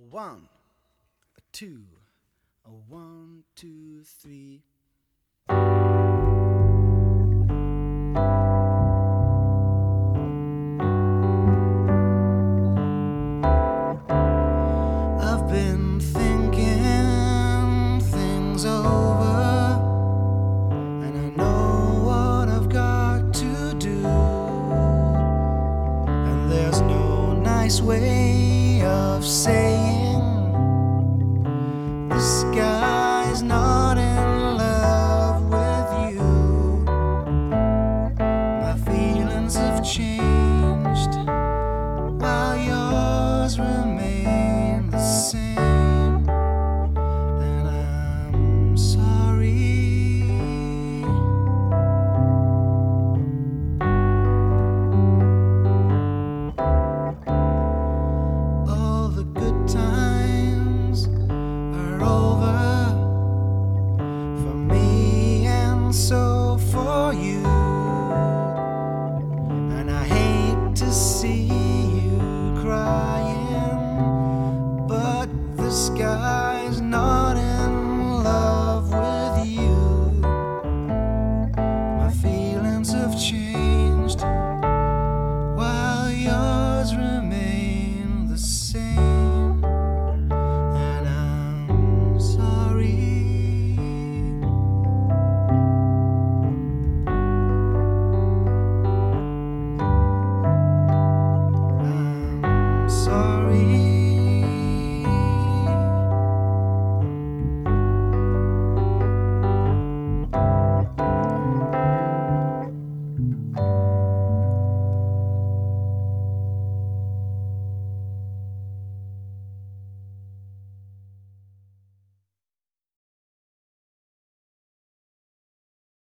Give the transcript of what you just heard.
One, a two, a one, two, three. I've been thinking things over, and I know what I've got to do, and there's no nice way of saying